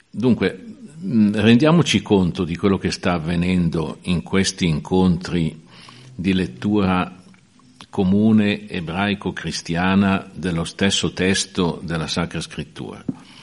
Dunque, rendiamoci conto di quello che sta avvenendo in questi incontri di lettura comune ebraico-cristiana dello stesso testo della Sacra Scrittura.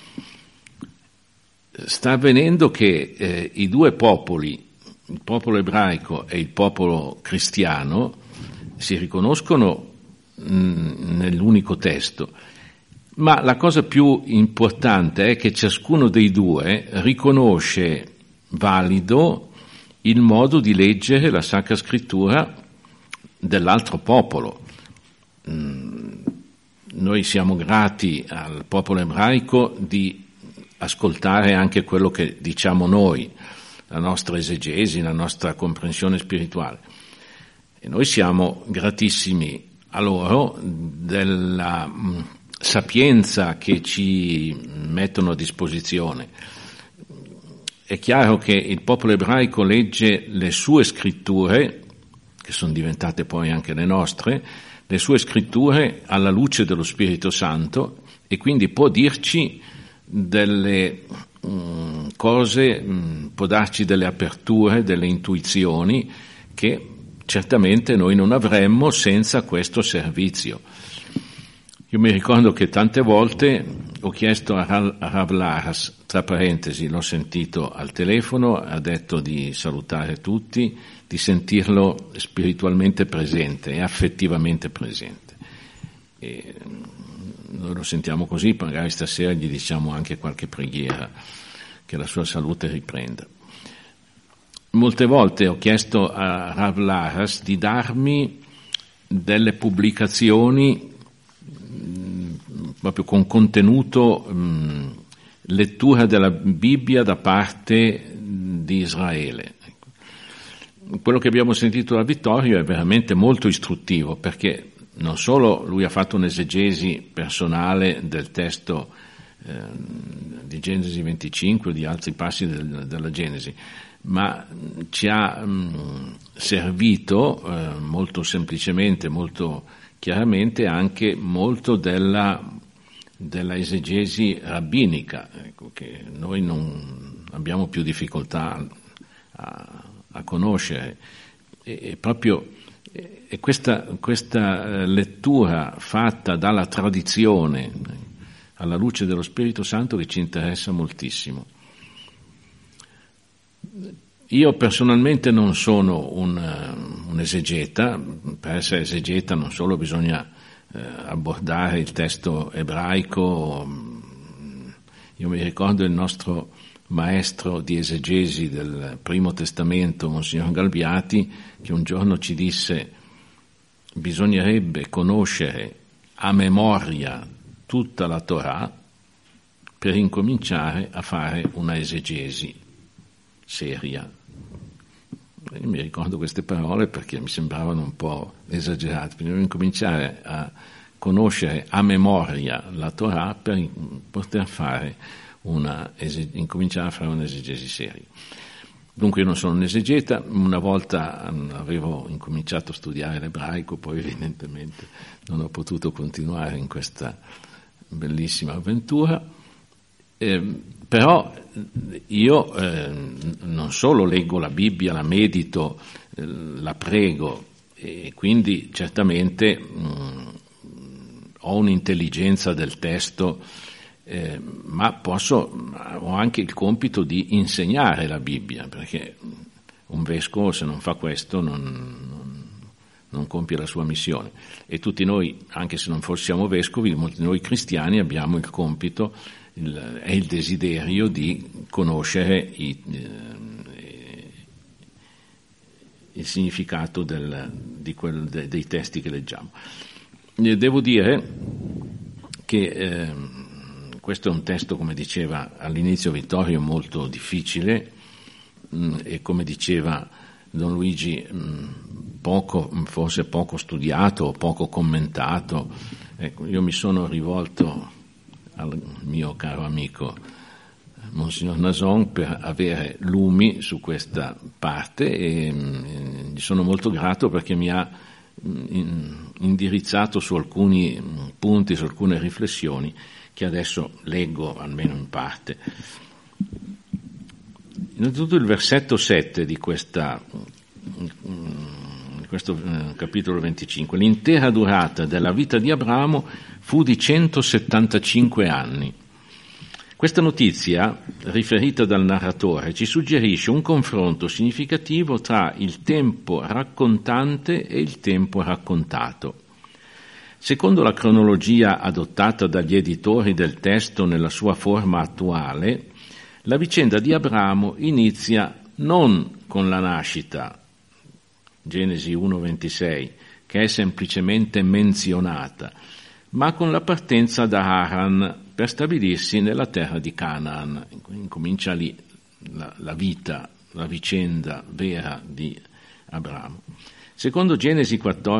Sta avvenendo che i due popoli, il popolo ebraico e il popolo cristiano, si riconoscono nell'unico testo, ma la cosa più importante è che ciascuno dei due riconosce valido il modo di leggere la Sacra Scrittura dell'altro popolo. Noi siamo grati al popolo ebraico di ascoltare anche quello che diciamo noi, la nostra esegesi, la nostra comprensione spirituale. E noi siamo gratissimi a loro della sapienza che ci mettono a disposizione. È chiaro che il popolo ebraico legge le sue scritture, che sono diventate poi anche le nostre, le sue scritture alla luce dello Spirito Santo, e quindi può dirci delle cose, può darci delle aperture, delle intuizioni che certamente noi non avremmo senza questo servizio. Io mi ricordo che tante volte ho chiesto a Rav Laras, tra parentesi, l'ho sentito al telefono, ha detto di salutare tutti, di sentirlo spiritualmente presente e affettivamente presente. E noi lo sentiamo così, magari stasera gli diciamo anche qualche preghiera, che la sua salute riprenda. Molte volte ho chiesto a Rav Laras di darmi delle pubblicazioni proprio con contenuto, lettura della Bibbia da parte di Israele. Quello che abbiamo sentito da Vittorio è veramente molto istruttivo, perché non solo lui ha fatto un'esegesi personale del testo di Genesi 25 o di altri passi della Genesi, ma ci ha servito molto semplicemente, molto chiaramente anche molto della esegesi rabbinica, ecco, che noi non abbiamo più difficoltà a conoscere. E proprio questa lettura fatta dalla tradizione alla luce dello Spirito Santo che ci interessa moltissimo. Io personalmente non sono un esegeta. Per essere esegeta non solo bisogna abbordare il testo ebraico. Io mi ricordo il nostro maestro di esegesi del Primo Testamento, Monsignor Galbiati, che un giorno ci disse: bisognerebbe conoscere a memoria tutta la Torah per incominciare a fare una esegesi seria. Io mi ricordo queste parole perché mi sembravano un po' esagerate. Bisogna incominciare a conoscere a memoria la Torah per poter fare incominciare a fare un'esegesi seria. Dunque io non sono un esegeta. Una volta avevo incominciato a studiare l'ebraico, poi evidentemente non ho potuto continuare in questa bellissima avventura, però io non solo leggo la Bibbia, la medito, la prego, e quindi certamente ho un'intelligenza del testo, ma ho anche il compito di insegnare la Bibbia, perché un vescovo, se non fa questo, non compie la sua missione. E tutti noi, anche se non fossimo vescovi, molti di noi cristiani abbiamo il compito e il desiderio di conoscere il significato dei testi che leggiamo. Devo dire che questo è un testo, come diceva all'inizio Vittorio, molto difficile, e come diceva Don Luigi, forse poco studiato o poco commentato. Ecco, io mi sono rivolto al mio caro amico Monsignor Nason per avere lumi su questa parte, e gli sono molto grato perché mi ha indirizzato su alcuni punti, su alcune riflessioni che adesso leggo almeno in parte. Innanzitutto il versetto 7 di questo capitolo 25. L'intera durata della vita di Abramo fu di 175 anni. Questa notizia, riferita dal narratore, ci suggerisce un confronto significativo tra il tempo raccontante e il tempo raccontato. Secondo la cronologia adottata dagli editori del testo nella sua forma attuale, la vicenda di Abramo inizia non con la nascita, Genesi 1:26, che è semplicemente menzionata, ma con la partenza da Haran per stabilirsi nella terra di Canaan. Incomincia lì la vita, la vicenda vera di Abramo. Secondo Genesi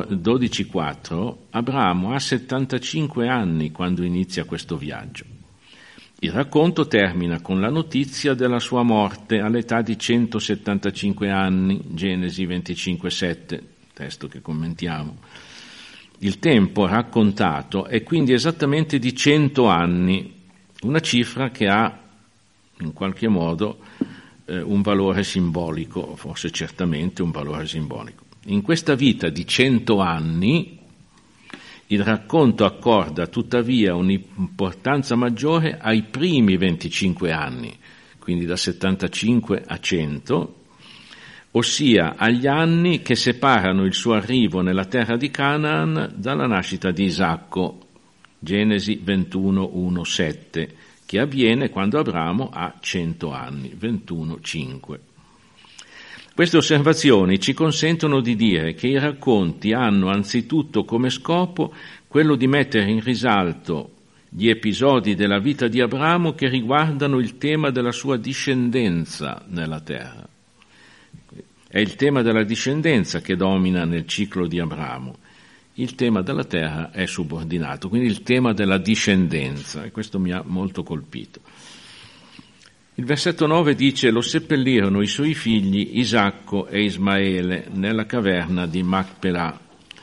12:4, Abramo ha 75 anni quando inizia questo viaggio. Il racconto termina con la notizia della sua morte all'età di 175 anni, Genesi 25:7, testo che commentiamo. Il tempo raccontato è quindi esattamente di 100 anni, una cifra che ha in qualche modo un valore simbolico, forse certamente un valore simbolico. In questa vita di 100 anni il racconto accorda tuttavia un'importanza maggiore ai primi 25 anni, quindi da 75 a 100, ossia agli anni che separano il suo arrivo nella terra di Canaan dalla nascita di Isacco, Genesi 21:1-7, che avviene quando Abramo ha 100 anni, 21:5. Queste osservazioni ci consentono di dire che i racconti hanno anzitutto come scopo quello di mettere in risalto gli episodi della vita di Abramo che riguardano il tema della sua discendenza nella terra. È il tema della discendenza che domina nel ciclo di Abramo. Il tema della terra è subordinato, quindi il tema della discendenza, e questo mi ha molto colpito. Il versetto 9 dice: lo seppellirono i suoi figli Isacco e Ismaele nella caverna di Macpelà.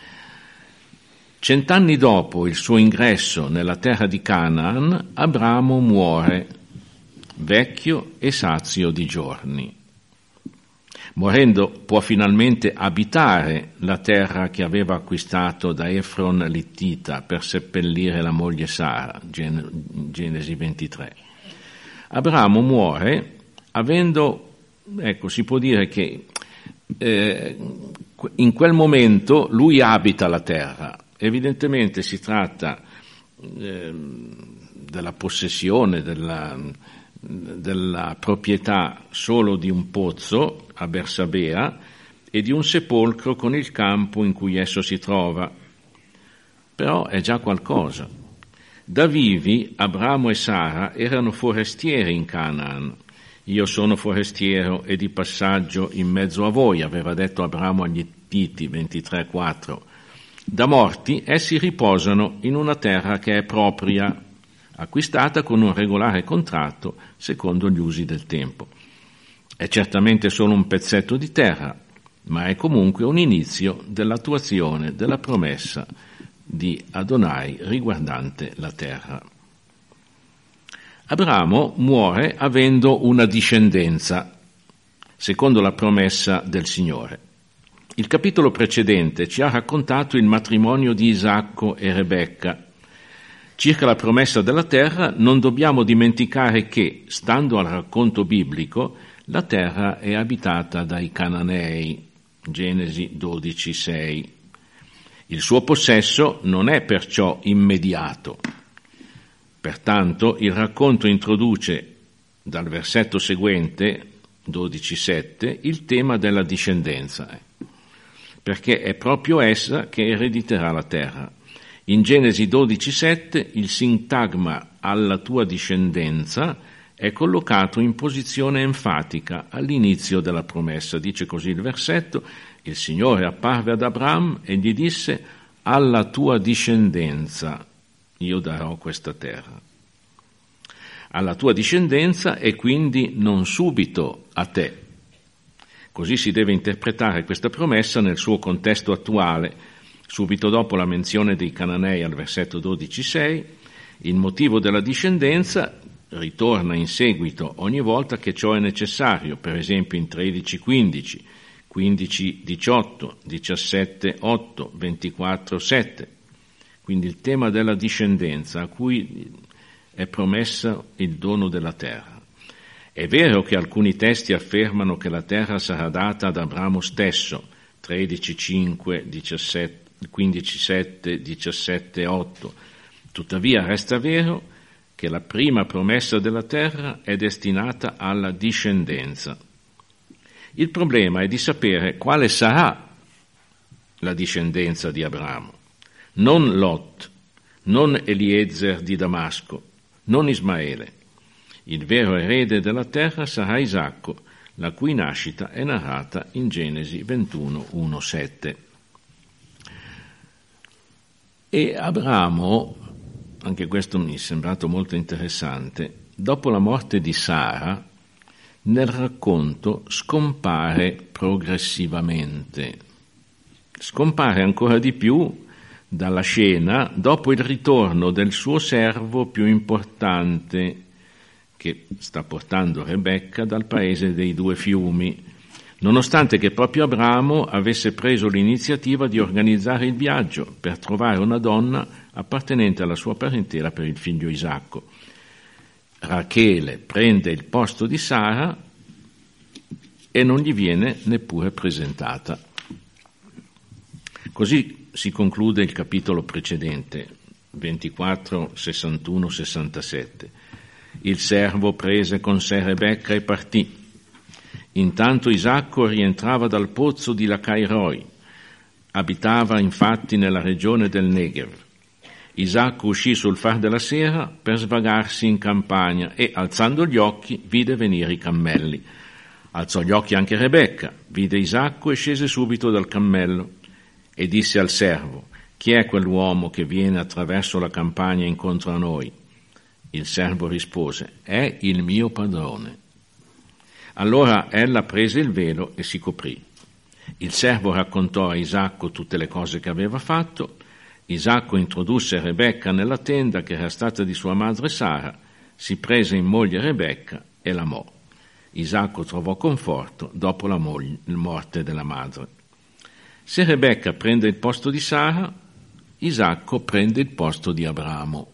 100 anni dopo il suo ingresso nella terra di Canaan, Abramo muore, vecchio e sazio di giorni. Morendo può finalmente abitare la terra che aveva acquistato da Efron l'Ittita per seppellire la moglie Sara, Genesi 23. Abramo muore avendo, si può dire che in quel momento lui abita la terra. Evidentemente si tratta della possessione, della proprietà solo di un pozzo a Bersabea e di un sepolcro con il campo in cui esso si trova. Però è già qualcosa. Da vivi Abramo e Sara erano forestieri in Canaan. Io sono forestiero e di passaggio in mezzo a voi, aveva detto Abramo agli Ittiti, 23:4. Da morti essi riposano in una terra che è propria, acquistata con un regolare contratto secondo gli usi del tempo. È certamente solo un pezzetto di terra, ma è comunque un inizio dell'attuazione della promessa di Adonai riguardante la terra. Abramo muore avendo una discendenza, secondo la promessa del Signore. Il capitolo precedente ci ha raccontato il matrimonio di Isacco e Rebecca. Circa la promessa della terra non dobbiamo dimenticare che, stando al racconto biblico, la terra è abitata dai Cananei, Genesi 12:6. Il suo possesso non è perciò immediato. Pertanto il racconto introduce dal versetto seguente, 12:7, il tema della discendenza, perché è proprio essa che erediterà la terra. In Genesi 12:7 il sintagma alla tua discendenza è collocato in posizione enfatica all'inizio della promessa. Dice così il versetto: il Signore apparve ad Abram e gli disse: alla tua discendenza io darò questa terra. Alla tua discendenza e quindi non subito a te. Così si deve interpretare questa promessa nel suo contesto attuale. Subito dopo la menzione dei Cananei al versetto 12:6, il motivo della discendenza ritorna in seguito ogni volta che ciò è necessario, per esempio in 13:15, 15:18, 17:8, 24:7. Quindi il tema della discendenza a cui è promesso il dono della terra. È vero che alcuni testi affermano che la terra sarà data ad Abramo stesso, 13:5, 15:7, 17:8. Tuttavia resta vero che la prima promessa della terra è destinata alla discendenza. Il problema è di sapere quale sarà la discendenza di Abramo. Non Lot, non Eliezer di Damasco, non Ismaele. Il vero erede della terra sarà Isacco, la cui nascita è narrata in Genesi 21:1-7. E Abramo, anche questo mi è sembrato molto interessante, dopo la morte di Sara, nel racconto scompare progressivamente. Scompare ancora di più dalla scena dopo il ritorno del suo servo più importante, che sta portando Rebecca dal paese dei due fiumi, nonostante che proprio Abramo avesse preso l'iniziativa di organizzare il viaggio per trovare una donna appartenente alla sua parentela per il figlio Isacco. Rachele prende il posto di Sara e non gli viene neppure presentata. Così si conclude il capitolo precedente, 24, 61, 67. Il servo prese con sé Rebecca e partì. Intanto Isacco rientrava dal pozzo di Lacairoi. Abitava infatti nella regione del Negev. Isacco uscì sul far della sera per svagarsi in campagna e, alzando gli occhi, vide venire i cammelli. Alzò gli occhi anche Rebecca, vide Isacco e scese subito dal cammello e disse al servo: «Chi è quell'uomo che viene attraverso la campagna incontro a noi?» Il servo rispose: «È il mio padrone». Allora ella prese il velo e si coprì. Il servo raccontò a Isacco tutte le cose che aveva fatto. Isacco introdusse Rebecca nella tenda che era stata di sua madre Sara, si prese in moglie Rebecca e l'amò. Isacco trovò conforto dopo la morte della madre. Se Rebecca prende il posto di Sara, Isacco prende il posto di Abramo.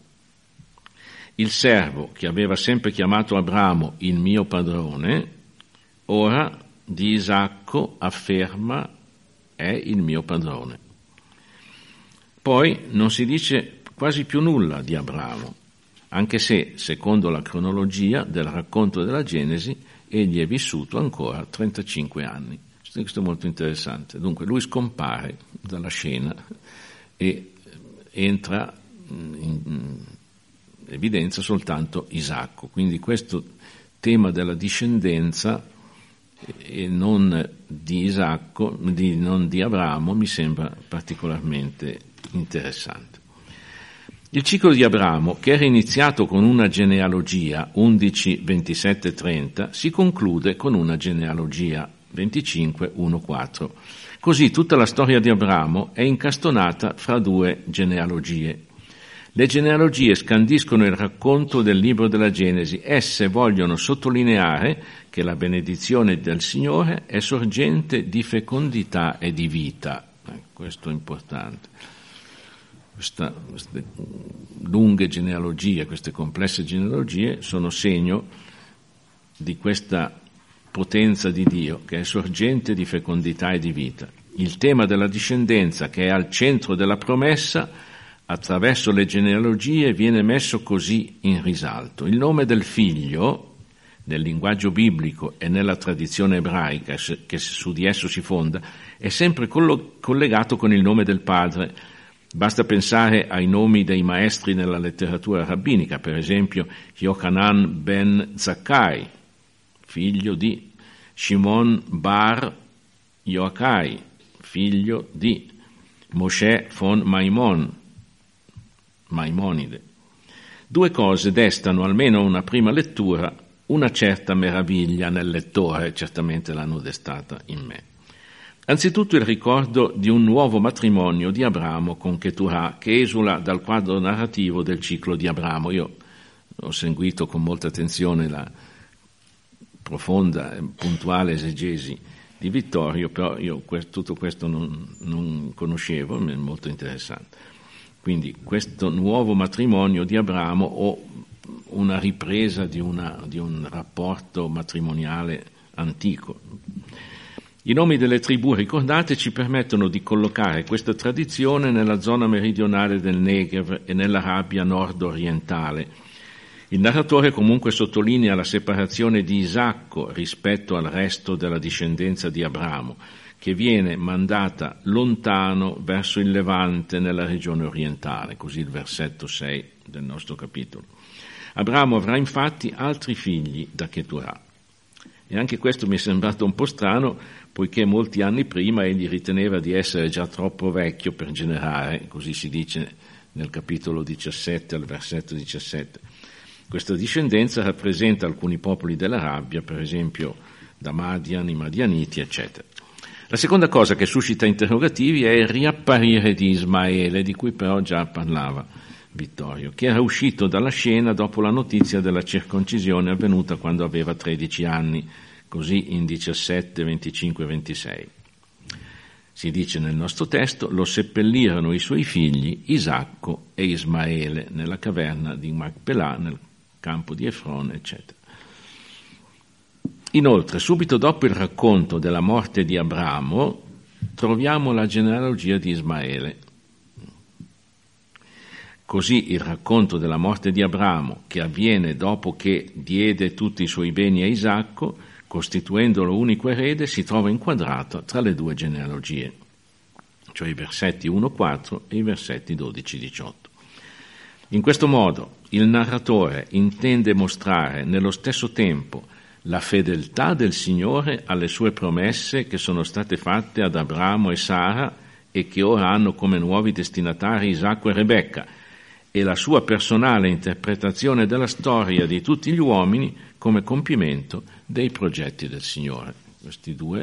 Il servo, che aveva sempre chiamato Abramo il mio padrone, ora di Isacco afferma: è il mio padrone. Poi non si dice quasi più nulla di Abramo, anche se, secondo la cronologia del racconto della Genesi, egli è vissuto ancora 35 anni. Questo è molto interessante. Dunque lui scompare dalla scena e entra in evidenza soltanto Isacco. Quindi questo tema della discendenza e non di Isacco, non di Abramo, mi sembra particolarmente interessante. Il ciclo di Abramo, che era iniziato con una genealogia 11, 27, 30, si conclude con una genealogia 25, 1, 4. Così tutta la storia di Abramo è incastonata fra due genealogie. Le genealogie scandiscono il racconto del libro della Genesi. Esse vogliono sottolineare che la benedizione del Signore è sorgente di fecondità e di vita. Questo è importante. Queste lunghe genealogie, queste complesse genealogie sono segno di questa potenza di Dio che è sorgente di fecondità e di vita. Il tema della discendenza, che è al centro della promessa, attraverso le genealogie viene messo così in risalto. Il nome del figlio, nel linguaggio biblico e nella tradizione ebraica che su di esso si fonda, è sempre collegato con il nome del padre. Basta pensare ai nomi dei maestri nella letteratura rabbinica, per esempio Yochanan ben Zakkai, figlio di Shimon bar Yoachai, figlio di Moshe von Maimonide. Due cose destano almeno una prima lettura una certa meraviglia nel lettore, certamente l'hanno destata in me. Anzitutto il ricordo di un nuovo matrimonio di Abramo con Keturah, che esula dal quadro narrativo del ciclo di Abramo. Io ho seguito con molta attenzione la profonda e puntuale esegesi di Vittorio, però io tutto questo non conoscevo, è molto interessante. Quindi questo nuovo matrimonio di Abramo o una ripresa di un rapporto matrimoniale antico. I nomi delle tribù ricordate ci permettono di collocare questa tradizione nella zona meridionale del Negev e nell'Arabia nord-orientale. Il narratore comunque sottolinea la separazione di Isacco rispetto al resto della discendenza di Abramo, che viene mandata lontano verso il Levante nella regione orientale, così il versetto 6 del nostro capitolo. Abramo avrà infatti altri figli da Cheturà. E anche questo mi è sembrato un po' strano, poiché molti anni prima egli riteneva di essere già troppo vecchio per generare, così si dice nel capitolo 17 al versetto 17. Questa discendenza rappresenta alcuni popoli dell'Arabia, per esempio da Madian, i Madianiti, eccetera. La seconda cosa che suscita interrogativi è il riapparire di Ismaele, di cui però già parlava Vittorio, che era uscito dalla scena dopo la notizia della circoncisione avvenuta quando aveva 13 anni, così in 17, 25 e 26. Si dice nel nostro testo: lo seppellirono i suoi figli Isacco e Ismaele nella caverna di Macpelà, nel campo di Efron, eccetera. Inoltre, subito dopo il racconto della morte di Abramo, troviamo la genealogia di Ismaele. Così il racconto della morte di Abramo, che avviene dopo che diede tutti i suoi beni a Isacco, costituendolo unico erede, si trova inquadrato tra le due genealogie, cioè i versetti 1-4 e i versetti 12-18. In questo modo il narratore intende mostrare nello stesso tempo la fedeltà del Signore alle sue promesse che sono state fatte ad Abramo e Sara e che ora hanno come nuovi destinatari Isacco e Rebecca, e la sua personale interpretazione della storia di tutti gli uomini come compimento dei progetti del Signore. Questi due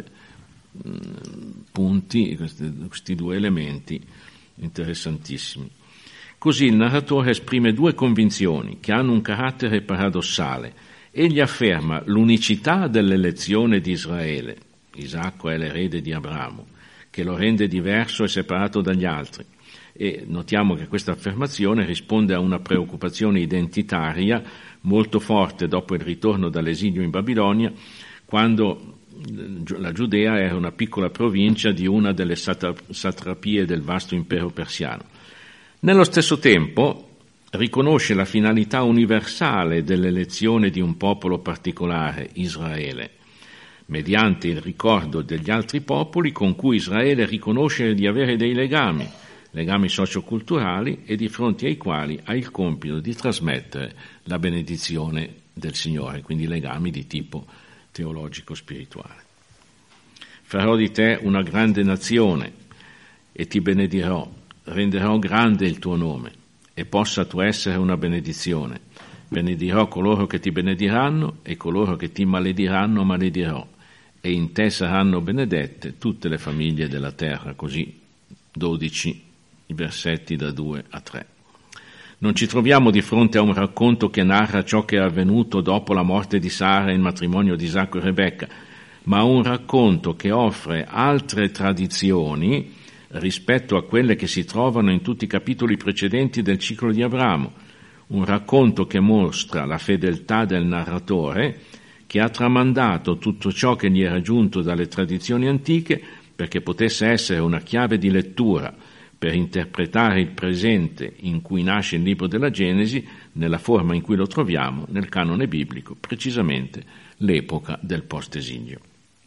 punti, questi due elementi interessantissimi. Così il narratore esprime due convinzioni che hanno un carattere paradossale. Egli afferma l'unicità dell'elezione di Israele, Isacco è l'erede di Abramo, che lo rende diverso e separato dagli altri. E notiamo che questa affermazione risponde a una preoccupazione identitaria molto forte dopo il ritorno dall'esilio in Babilonia, quando la Giudea era una piccola provincia di una delle satrapie del vasto impero persiano. Nello stesso tempo riconosce la finalità universale dell'elezione di un popolo particolare, Israele, mediante il ricordo degli altri popoli con cui Israele riconosce di avere dei legami socioculturali e di fronte ai quali ha il compito di trasmettere la benedizione del Signore, quindi legami di tipo teologico-spirituale. Farò di te una grande nazione e ti benedirò, renderò grande il tuo nome e possa tu essere una benedizione. Benedirò coloro che ti benediranno e coloro che ti malediranno maledirò, e in te saranno benedette tutte le famiglie della terra. Così 12 i versetti da 2 a 3. Non ci troviamo di fronte a un racconto che narra ciò che è avvenuto dopo la morte di Sara e il matrimonio di Isacco e Rebecca, ma un racconto che offre altre tradizioni rispetto a quelle che si trovano in tutti i capitoli precedenti del ciclo di Abramo, un racconto che mostra la fedeltà del narratore, che ha tramandato tutto ciò che gli era giunto dalle tradizioni antiche perché potesse essere una chiave di lettura per interpretare il presente in cui nasce il libro della Genesi nella forma in cui lo troviamo nel canone biblico, precisamente l'epoca del post-esilio.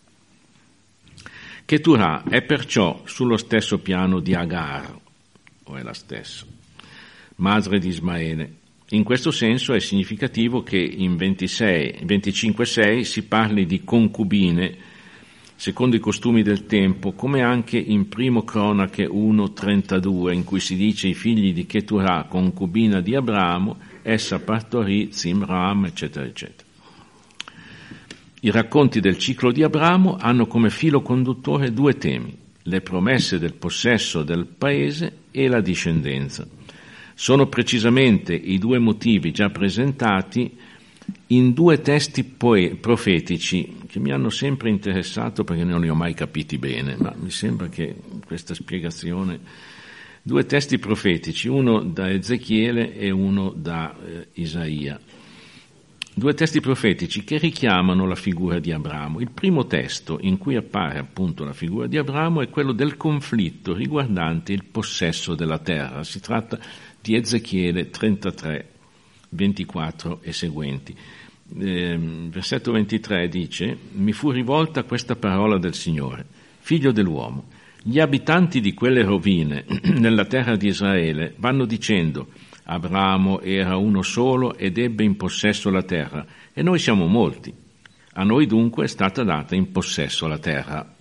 Cheturà è perciò sullo stesso piano di Agar, o è la stessa, madre di Ismaele. In questo senso è significativo che in 25:6 si parli di concubine secondo i costumi del tempo, come anche in Primo Cronache 1:32, in cui si dice i figli di Cheturà, concubina di Abramo, essa partorì Zimram, eccetera, eccetera. I racconti del ciclo di Abramo hanno come filo conduttore due temi: le promesse del possesso del paese e la discendenza. sono precisamente i due motivi già presentati in due testi profetici che mi hanno sempre interessato perché non li ho mai capiti bene, ma mi sembra che questa spiegazione, due testi profetici, uno da Ezechiele e uno da Isaia, due testi profetici che richiamano la figura di Abramo. Il primo testo in cui appare appunto la figura di Abramo è quello del conflitto riguardante il possesso della terra. Si tratta di Ezechiele 33, 24 e seguenti. Versetto 23 dice: mi fu rivolta questa parola del Signore: figlio dell'uomo, gli abitanti di quelle rovine nella terra di Israele vanno dicendo: Abramo era uno solo ed ebbe in possesso la terra, e noi siamo molti. A noi dunque è stata data in possesso la terra.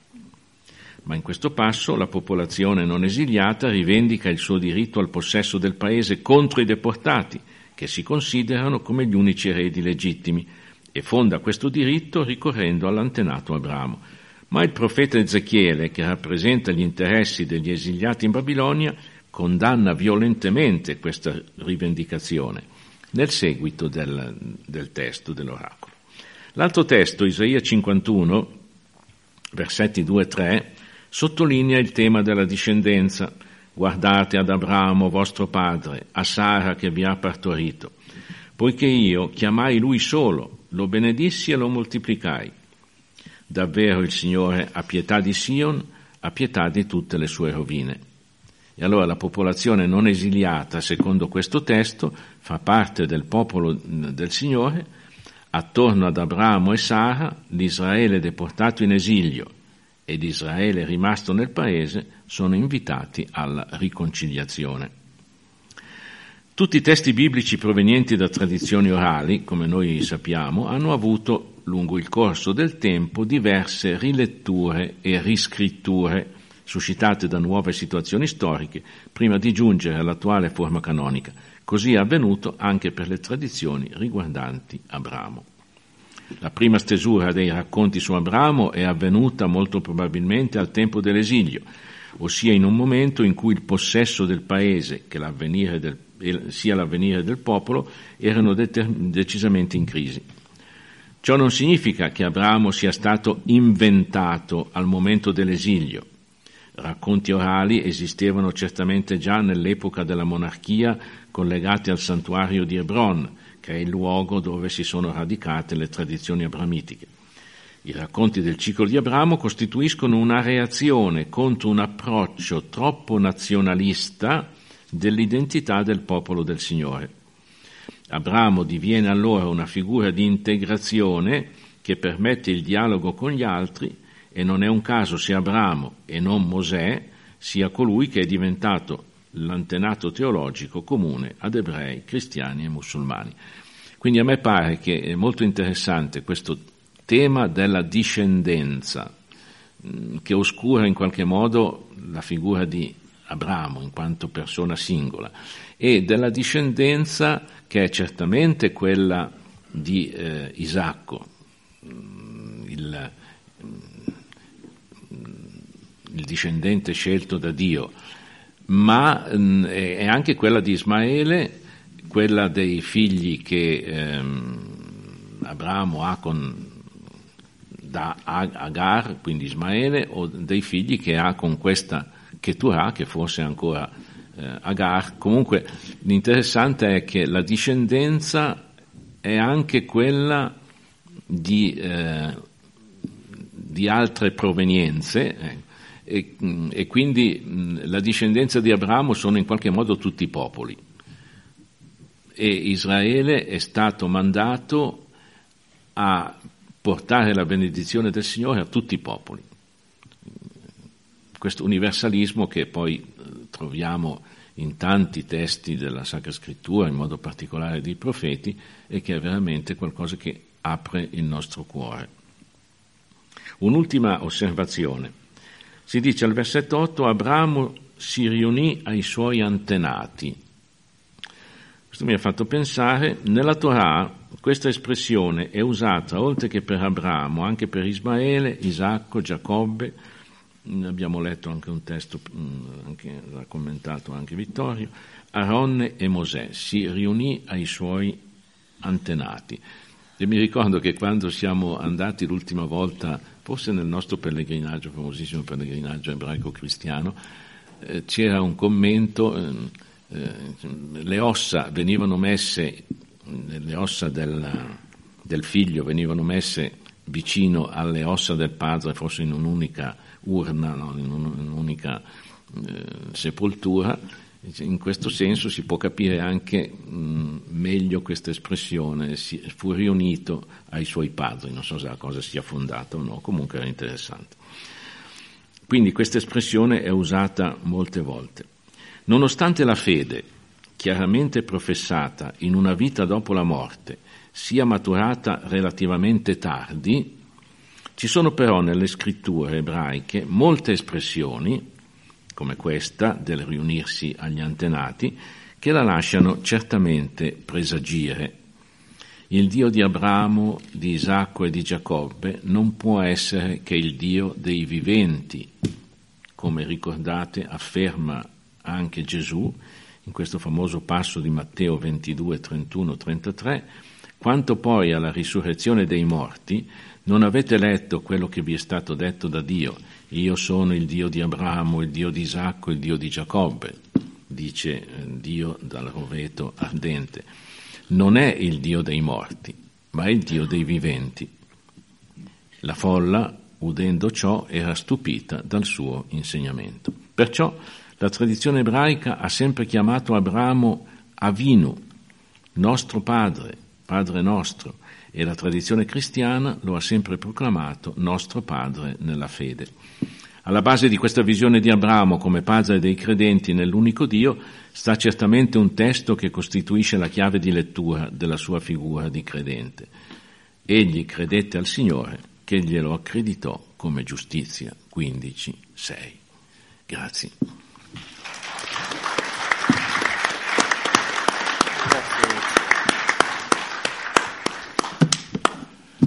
Ma in questo passo la popolazione non esiliata rivendica il suo diritto al possesso del paese contro i deportati, che si considerano come gli unici eredi legittimi, e fonda questo diritto ricorrendo all'antenato Abramo. Ma il profeta Ezechiele, che rappresenta gli interessi degli esiliati in Babilonia, condanna violentemente questa rivendicazione nel seguito del testo dell'oracolo. L'altro testo, Isaia 51, versetti 2 e 3, sottolinea il tema della discendenza. Guardate ad Abramo vostro padre, a Sara che vi ha partorito, poiché io chiamai lui solo, lo benedissi e lo moltiplicai. Davvero il Signore ha pietà di Sion, ha pietà di tutte le sue rovine. E allora la popolazione non esiliata, secondo questo testo, fa parte del popolo del Signore. Attorno ad Abramo e Sara, l'Israele deportato in esilio ed Israele rimasto nel paese sono invitati alla riconciliazione. Tutti i testi biblici provenienti da tradizioni orali, come noi sappiamo, hanno avuto lungo il corso del tempo diverse riletture e riscritture suscitate da nuove situazioni storiche prima di giungere all'attuale forma canonica. Così è avvenuto anche per le tradizioni riguardanti Abramo. La prima stesura dei racconti su Abramo è avvenuta molto probabilmente al tempo dell'esilio, ossia in un momento in cui il possesso del paese che sia l'avvenire del popolo erano decisamente in crisi. Ciò non significa che Abramo sia stato inventato al momento dell'esilio. Racconti orali esistevano certamente già nell'epoca della monarchia collegati al santuario di Hebron, che è il luogo dove si sono radicate le tradizioni abramitiche. I racconti del ciclo di Abramo costituiscono una reazione contro un approccio troppo nazionalista dell'identità del popolo del Signore. Abramo diviene allora una figura di integrazione che permette il dialogo con gli altri, e non è un caso se Abramo e non Mosè sia colui che è diventato l'antenato teologico comune ad ebrei, cristiani e musulmani. Quindi a me pare che è molto interessante questo tema della discendenza, che oscura in qualche modo la figura di Abramo in quanto persona singola, e della discendenza che è certamente quella di Isacco, il discendente scelto da Dio, ma è anche quella di Ismaele, quella dei figli che Abramo ha da Agar, quindi Ismaele, o dei figli che ha con questa Keturah, che forse è ancora Agar. Comunque l'interessante è che la discendenza è anche quella di altre provenienze, e quindi la discendenza di Abramo sono in qualche modo tutti i popoli, e Israele è stato mandato a portare la benedizione del Signore a tutti i popoli. Questo universalismo che poi troviamo in tanti testi della Sacra Scrittura, in modo particolare dei profeti, e che è veramente qualcosa che apre il nostro cuore. Un'ultima osservazione. Si dice al versetto 8: Abramo si riunì ai suoi antenati. Questo mi ha fatto pensare, nella Torah questa espressione è usata oltre che per Abramo, anche per Ismaele, Isacco, Giacobbe, abbiamo letto anche un testo, anche, l'ha commentato anche Vittorio, Aronne e Mosè si riunì ai suoi antenati. E mi ricordo che quando siamo andati l'ultima volta, forse nel nostro pellegrinaggio, famosissimo pellegrinaggio ebraico-cristiano, c'era un commento, le ossa venivano messe, le ossa del figlio venivano messe vicino alle ossa del padre, forse in un'unica urna, no? In un'unica sepoltura. In questo senso si può capire anche meglio questa espressione, fu riunito ai suoi padri, non so se la cosa sia fondata o no, comunque era interessante. Quindi questa espressione è usata molte volte. Nonostante la fede, chiaramente professata in una vita dopo la morte, sia maturata relativamente tardi, ci sono però nelle scritture ebraiche molte espressioni, come questa del riunirsi agli antenati, che la lasciano certamente presagire. Il Dio di Abramo, di Isacco e di Giacobbe non può essere che il Dio dei viventi, come ricordate afferma anche Gesù in questo famoso passo di Matteo 22, 31, 33, quanto poi alla risurrezione dei morti, non avete letto quello che vi è stato detto da Dio? Io sono il Dio di Abramo, il Dio di Isacco, il Dio di Giacobbe, dice Dio dal roveto ardente. Non è il Dio dei morti, ma è il Dio dei viventi. La folla, udendo ciò, era stupita dal suo insegnamento. Perciò la tradizione ebraica ha sempre chiamato Abramo Avinu, nostro padre, padre nostro, e la tradizione cristiana lo ha sempre proclamato nostro padre nella fede. Alla base di questa visione di Abramo come padre dei credenti nell'unico Dio sta certamente un testo che costituisce la chiave di lettura della sua figura di credente. Egli credette al Signore che glielo accreditò come giustizia. 15:6. Grazie.